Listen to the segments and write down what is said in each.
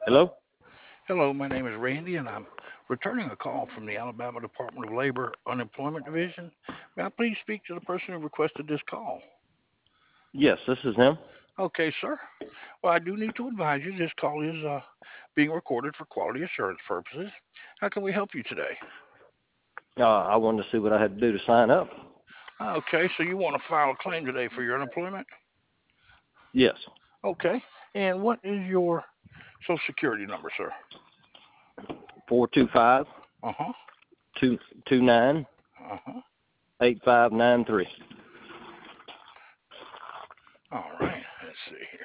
Hello? Hello, my name is Randy, and I'm returning a call from the Alabama Department of Labor Unemployment Division. May I please speak to the person who requested this call? Yes, this is him. Okay, sir. Well, I do need to advise you this call is being recorded for quality assurance purposes. How can we help you today? I wanted to see what I had to do to sign up. Okay, so you want to file a claim today for your unemployment? Yes, Okay, and what is your Social Security number, sir? 425 Uh huh. 229 Uh huh. 8593. All right, let's see here.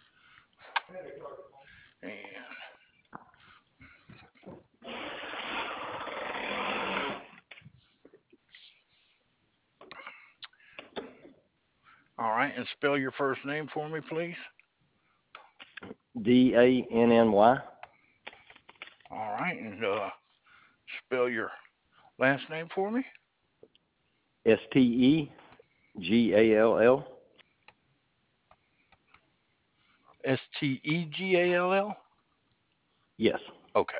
And all right, and spell your first name for me, please. Danny. All right, and spell your last name for me. Stegall. Stegall. Yes, Okay.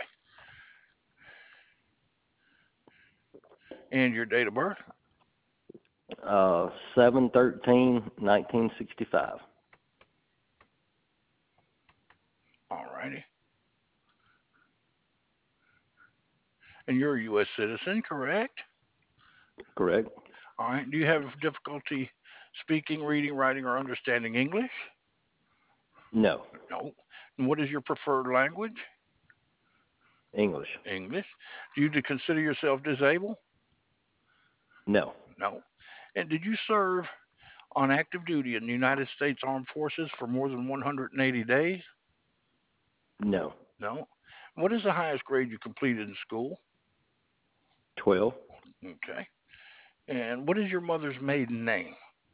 And your date of birth. 7/13/1965. All righty. And you're a U.S. citizen, correct? Correct? All right. Do you have difficulty speaking, reading, writing, or understanding English? No, No. And what is your preferred language? English. English. Do you consider yourself disabled? No, No. And did you serve on active duty in the United States Armed Forces for more than 180 days? no. No. What is the highest grade you completed in school? 12. Okay. And what is your mother's maiden name?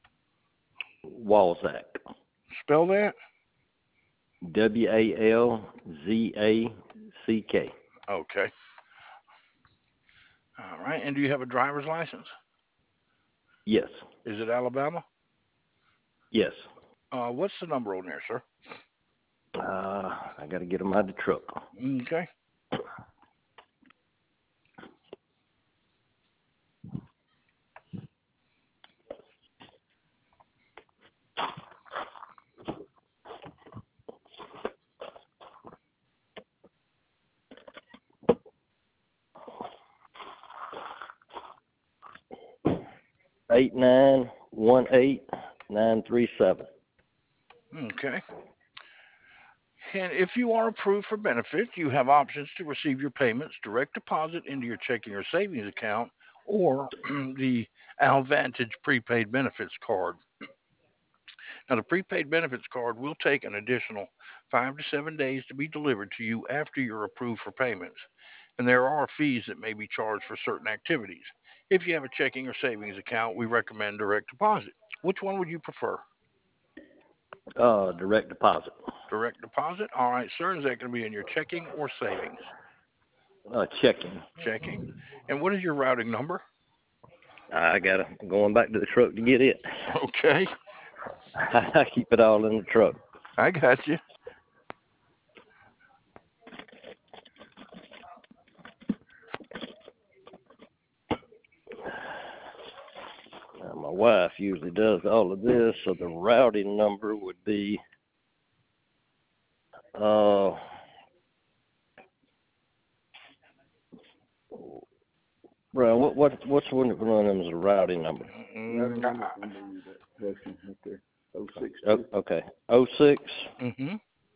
Walzak. Spell that. Walzack. Okay. All right. And do you have a driver's license? Yes, Is it Alabama? yes. What's the number on there, sir? I got to get him out of the truck. Okay. 8918937. Okay. And if you are approved for benefits, you have options to receive your payments direct deposit into your checking or savings account or the AlVantage prepaid benefits card. Now, the prepaid benefits card will take an additional 5 to 7 days to be delivered to you after you're approved for payments. And there are fees that may be charged for certain activities. If you have a checking or savings account, we recommend direct deposit. Which one would you prefer? Direct deposit. Direct deposit? All right, sir. Is that going to be in your checking or savings? Checking. Checking. And what is your routing number? I gotta going back to the truck to get it. Okay, I keep it all in the truck. I got you. My wife usually does all of this, so the routing number would be uh bro, what's one of them is a routing number? Mm-hmm. Okay. 06 Mm-hmm.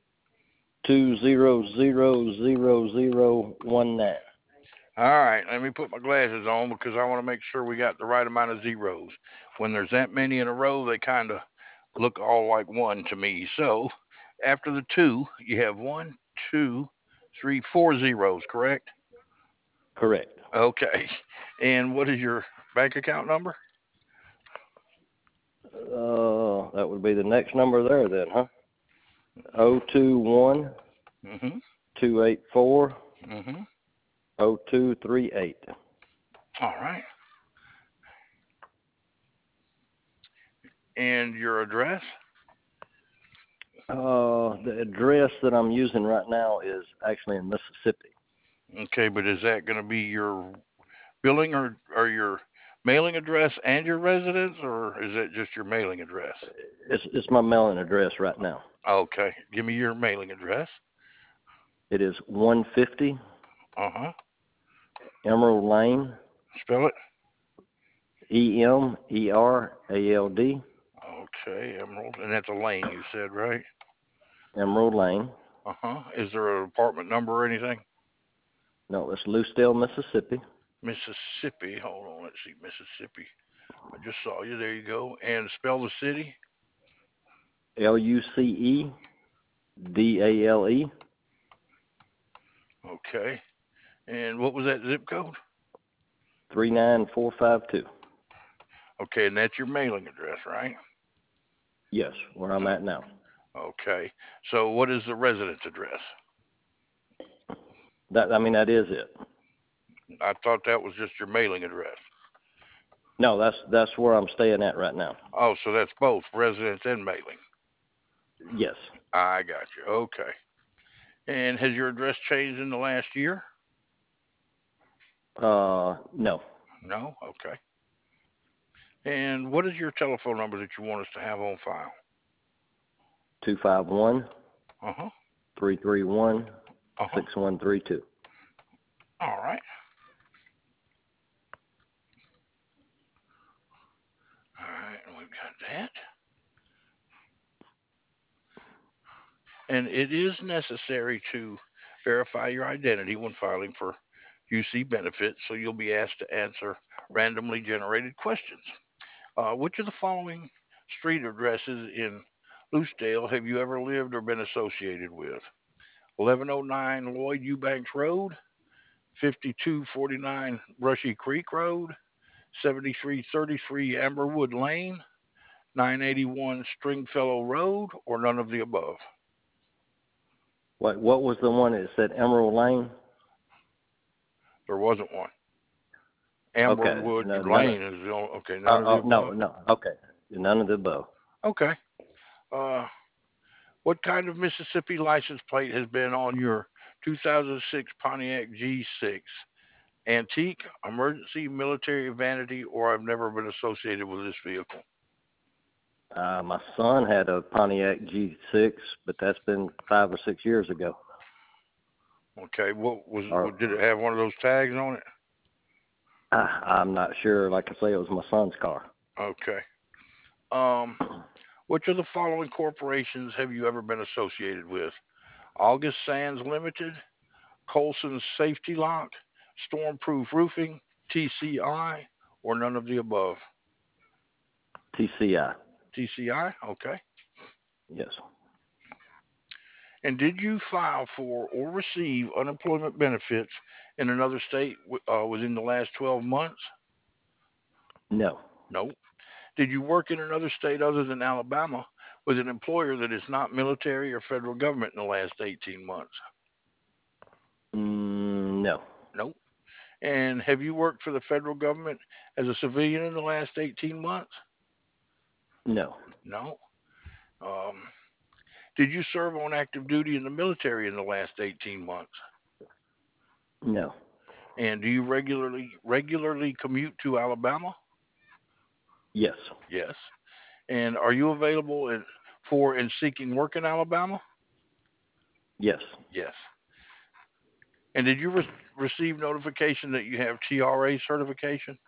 20000019. All right, let me put my glasses on because I want to make sure we got the right amount of zeros. When there's that many in a row, they kind of look all like one to me. So after the two, you have one, two, three, four zeros, correct? Correct. Okay. And what is your bank account number? That would be the next number there then, huh? 021 Mm-hmm. 284 Mm-hmm. 0238. All right. And your address? The address that I'm using right now is actually in Mississippi. Okay, but is that going to be your billing or your mailing address and your residence, or is it just your mailing address? It's my mailing address right now. Okay, give me your mailing address. It is 150 Uh-huh. Emerald Lane, Spell it. Emerald. Okay, Emerald. And that's a lane, you said, right? Emerald Lane. Uh-huh. Is there an apartment number or anything? No, it's Lucedale, Mississippi. Mississippi. Hold on, let's see. Mississippi. I just saw you. There you go. And spell the city. Lucedale. Okay. And what was that zip code? 39452. Okay, and that's your mailing address, right? Yes, where I'm at now. Okay. So what is the residence address? That is it. I thought that was just your mailing address. No, that's where I'm staying at right now. Oh, so that's both residence and mailing. Yes. I got you. Okay. And has your address changed in the last year? No. No? Okay. And what is your telephone number that you want us to have on file? 251 Uh-huh. 331 Uh-huh. 6132. All right. All right, we've got that. And it is necessary to verify your identity when filing for UC benefits, so you'll be asked to answer randomly generated questions. Which of the following street addresses in Loosedale have you ever lived or been associated with? 1109 Lloyd Eubanks Road, 5249 Brushy Creek Road, 7333 Amberwood Lane, 981 Stringfellow Road, or none of the above? What was the one that said Emerald Lane? There wasn't one. Okay. Amberwood No, Lane is the only. Okay, none of the above. no. Okay. None of the above. Okay. Uh, what kind of Mississippi license plate has been on your 2006 Pontiac G6? Antique, emergency, military, vanity, or I've never been associated with this vehicle? My son had a Pontiac G6, but that's been 5 or 6 years ago. Okay, Or, did it have one of those tags on it? I'm not sure. Like I say, it was my son's car. Okay. Which of the following corporations have you ever been associated with? August Sands Limited, Colson's Safety Lock, Stormproof Roofing, TCI, or none of the above? TCI. TCI, okay. Yes. And did you file for or receive unemployment benefits in another state within the last 12 months? No. No. Did you work in another state other than Alabama with an employer that is not military or federal government in the last 18 months? No. No. And have you worked for the federal government as a civilian in the last 18 months? No. No. Um, did you serve on active duty in the military in the last 18 months? No. And do you regularly commute to Alabama? Yes. Yes. And are you available for and seeking work in Alabama? Yes. Yes. And did you receive notification that you have TRA certification?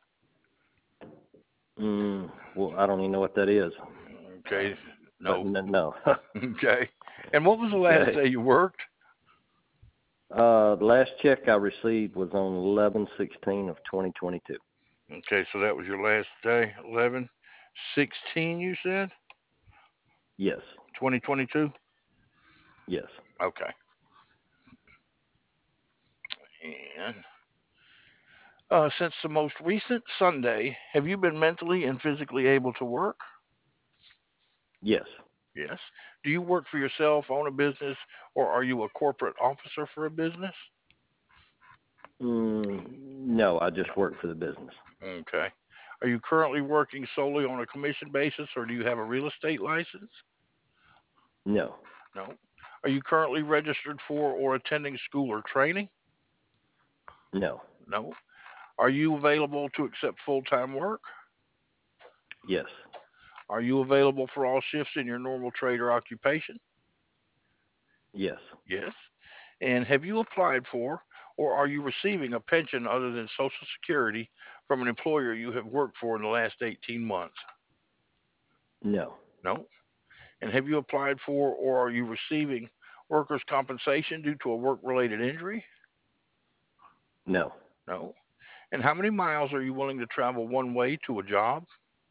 Well, I don't even know what that is. Okay. But No. no. Okay. And what was the last Okay. day you worked? The last check I received was on 11/16 of 2022. Okay, so that was your last day, 11/16, you said? Yes. 2022? Yes. Okay. And since the most recent Sunday, have you been mentally and physically able to work? Yes. Yes. Do you work for yourself, own a business, or are you a corporate officer for a business? No, I just work for the business. Okay. Are you currently working solely on a commission basis, or do you have a real estate license? No. No. Are you currently registered for or attending school or training? No. No. Are you available to accept full-time work? Yes. Are you available for all shifts in your normal trade or occupation? Yes. Yes. And have you applied for or are you receiving a pension other than Social Security from an employer you have worked for in the last 18 months? No. No. And have you applied for or are you receiving workers' compensation due to a work-related injury? No. No. And how many miles are you willing to travel one way to a job?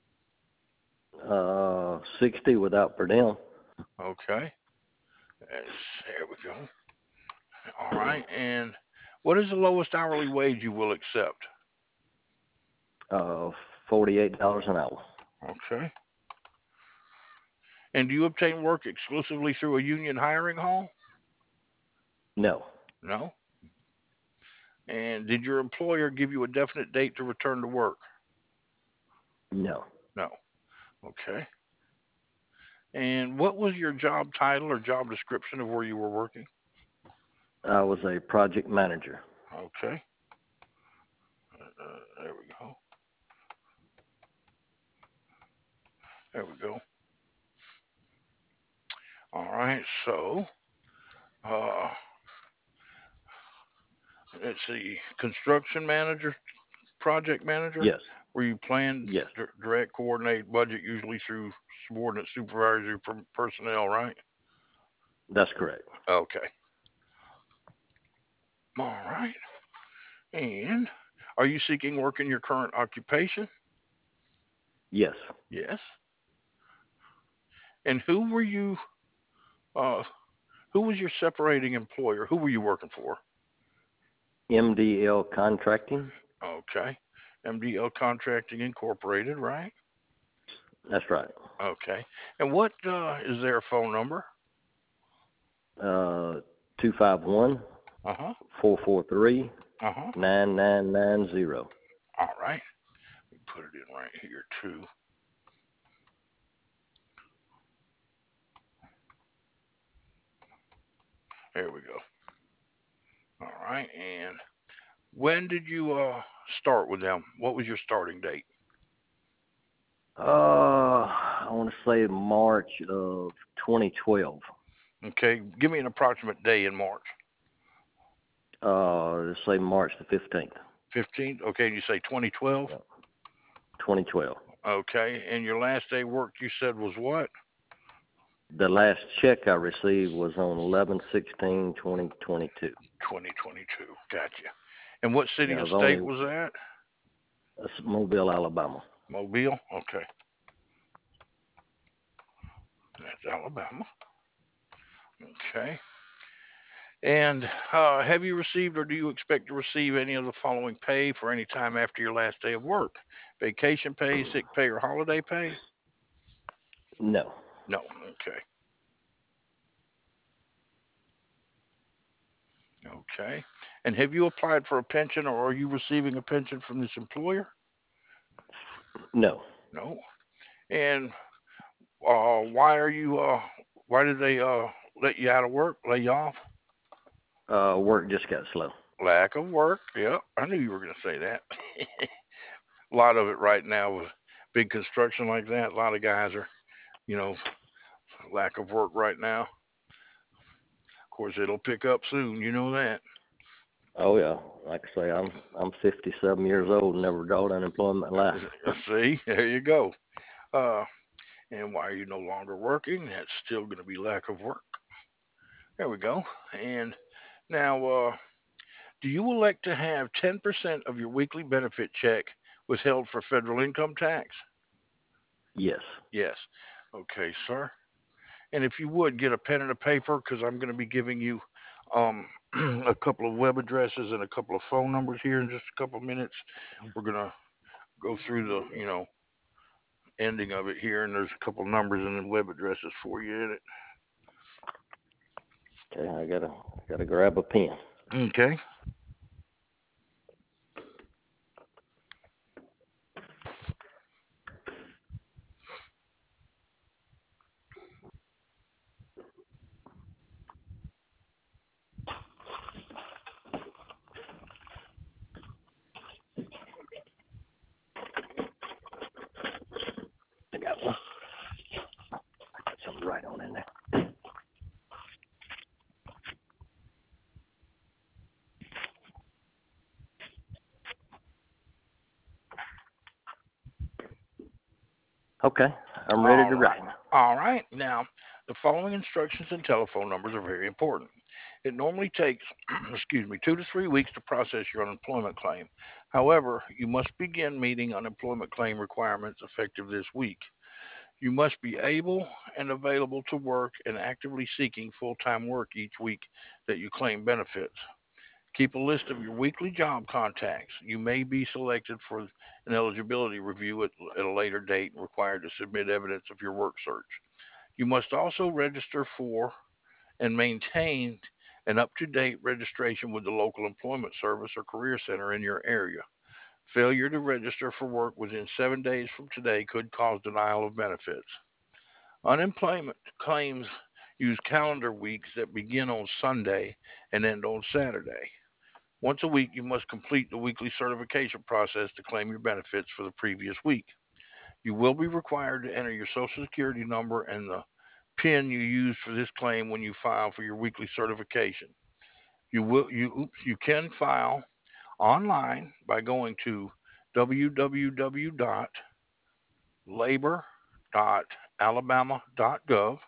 60 without per diem. Okay. There we go. All right. And what is the lowest hourly wage you will accept? Uh, $48 an hour. Okay. And do you obtain work exclusively through a union hiring hall? No. No. And did your employer give you a definite date to return to work? No. No. Okay. And what was your job title or job description of where you were working? I was a project manager. Okay. There we go. There we go. All right. So, uh, let's see. Construction manager, project manager, Yes. where you plan, Yes. direct, coordinate budget, usually through subordinate supervisory personnel, right? That's correct. Okay. All right. And are you seeking work in your current occupation? Yes. Yes. And uh who was your separating employer? Who were you working for? MDL Contracting. Okay. MDL Contracting Incorporated, right? That's right. Okay. And what is their phone number? 251 Uh-huh. 443 Uh-huh. 9990. All right. Let me put it in right here too. There we go. All right. And when did you start with them? What was your starting date? I want to say March of 2012. Okay. Give me an approximate day in March. Let's say March the 15th. 15th. Okay. And you say 2012? Yeah. 2012. Okay. And your last day work you said was what? The last check I received was on 11/16/2022. 2022. Gotcha. And what city Yeah, and I've state only was that? that's Mobile, Alabama. Mobile. Okay. That's Alabama. Okay. And have you received or do you expect to receive any of the following pay for any time after your last day of work? Vacation pay, sick pay, or holiday pay? No. No. Okay. Okay. And have you applied for a pension or are you receiving a pension from this employer? No. No. And why are you? Why did they let you out of work? Lay you off? Work just got slow. Lack of work. Yep. I knew you were going to say that. A lot of it right now with big construction like that. A lot of guys are, you know, lack of work right now. Of course, it'll pick up soon. You know that. Oh yeah. Like I say, I'm 57 years old and never drawed unemployment in life. See, there you go. Uh, and why are you no longer working? That's still going to be lack of work. There we go. And now, do you elect to have 10% of your weekly benefit check withheld for federal income tax? Yes. Yes. Okay, sir. And if you would get a pen and a paper, because I'm going to be giving you a couple of web addresses and a couple of phone numbers here in just a couple of minutes. We're going to go through the, ending of it here, and there's a couple of numbers and then web addresses for you in it. Okay, I gotta grab a pen. Okay. Okay, I'm ready to All right. write. All right. Now, the following instructions and telephone numbers are very important. It normally takes, 2 to 3 weeks to process your unemployment claim. However, you must begin meeting unemployment claim requirements effective this week. You must be able and available to work and actively seeking full-time work each week that you claim benefits. Keep a list of your weekly job contacts. You may be selected for an eligibility review at a later date and required to submit evidence of your work search. You must also register for and maintain an up to date registration with the local employment service or career center in your area. Failure to register for work within 7 days from today could cause denial of benefits. Unemployment claims use calendar weeks that begin on Sunday and end on Saturday. Once a week, you must complete the weekly certification process to claim your benefits for the previous week. You will be required to enter your Social Security number and the PIN you use for this claim when you file for your weekly certification. You can file online by going to www.labor.alabama.gov,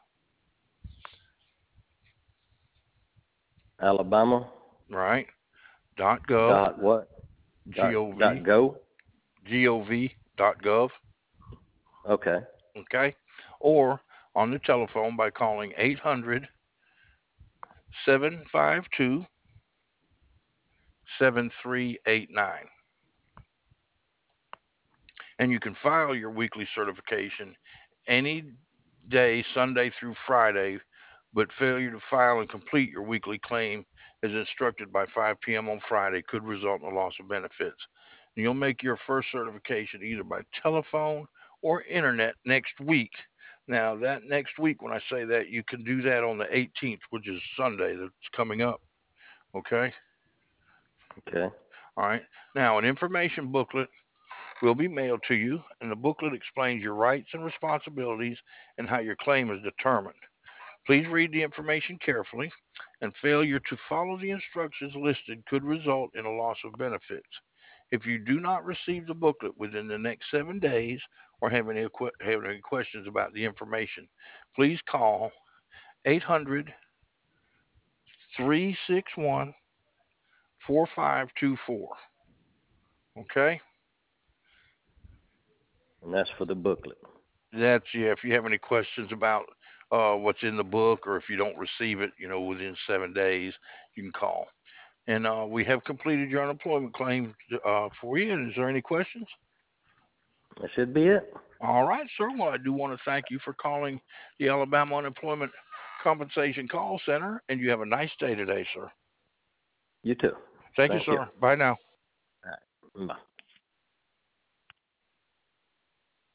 Alabama right? .gov, dot what? Dot G-O-V, go. G-O-V.gov, Okay. okay? Or on the telephone by calling 800-752-7389. And you can file your weekly certification any day, Sunday through Friday, but failure to file and complete your weekly claim as instructed by 5 p.m. on Friday could result in a loss of benefits. And you'll make your first certification either by telephone or internet next week. Now, that next week, when I say that, you can do that on the 18th, which is Sunday that's coming up. Okay? Okay. All right. Now, an information booklet will be mailed to you, and the booklet explains your rights and responsibilities and how your claim is determined. Please read the information carefully, and failure to follow the instructions listed could result in a loss of benefits. If you do not receive the booklet within the next 7 days or have any questions about the information, please call 800 361 4524. Okay? And that's for the booklet. That's, yeah, if you have any questions about what's in the book, or if you don't receive it, within 7 days, you can call. And we have completed your unemployment claim for you. And is there any questions? That should be it. All right, sir. Well, I do want to thank you for calling the Alabama Unemployment Compensation Call Center, and you have a nice day today, sir. You too. Thank you, Thank you. sir. Bye now. All right. Bye.